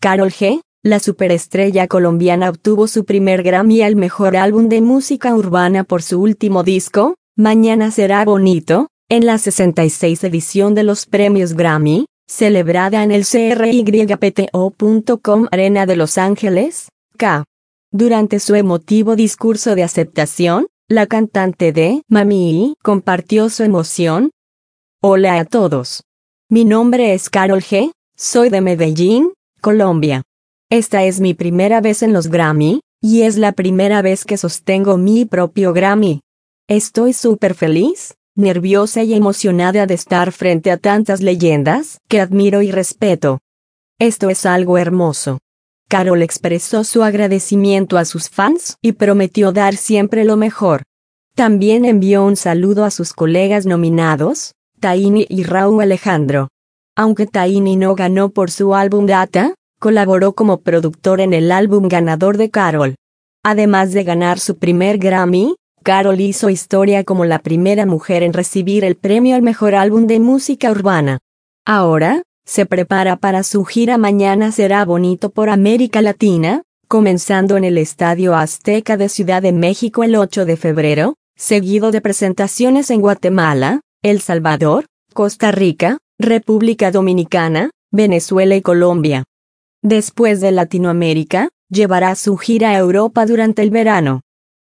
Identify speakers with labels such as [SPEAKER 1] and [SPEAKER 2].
[SPEAKER 1] Karol G, la superestrella colombiana obtuvo su primer Grammy al mejor álbum de música urbana por su último disco, Mañana será bonito, en la 66 edición de los premios Grammy, celebrada en el CRYPTO.com Arena de Los Ángeles, Ca. Durante su emotivo discurso de aceptación, la cantante de Mami compartió su emoción. Hola a todos. Mi nombre es Karol G, soy de Medellín, Colombia. Esta es mi primera vez en los Grammy, y es la primera vez que sostengo mi propio Grammy. Estoy súper feliz, nerviosa y emocionada de estar frente a tantas leyendas que admiro y respeto. Esto es algo hermoso. Karol expresó su agradecimiento a sus fans y prometió dar siempre lo mejor. También envió un saludo a sus colegas nominados, Tiny y Rauw Alejandro. Aunque Tiny no ganó por su álbum Data, colaboró como productor en el álbum ganador de Karol. Además de ganar su primer Grammy, Karol hizo historia como la primera mujer en recibir el premio al mejor álbum de música urbana. Ahora, se prepara para su gira Mañana será bonito por América Latina, comenzando en el Estadio Azteca de Ciudad de México el 8 de febrero, seguido de presentaciones en Guatemala, El Salvador, Costa Rica, República Dominicana, Venezuela y Colombia. Después de Latinoamérica, llevará su gira a Europa durante el verano.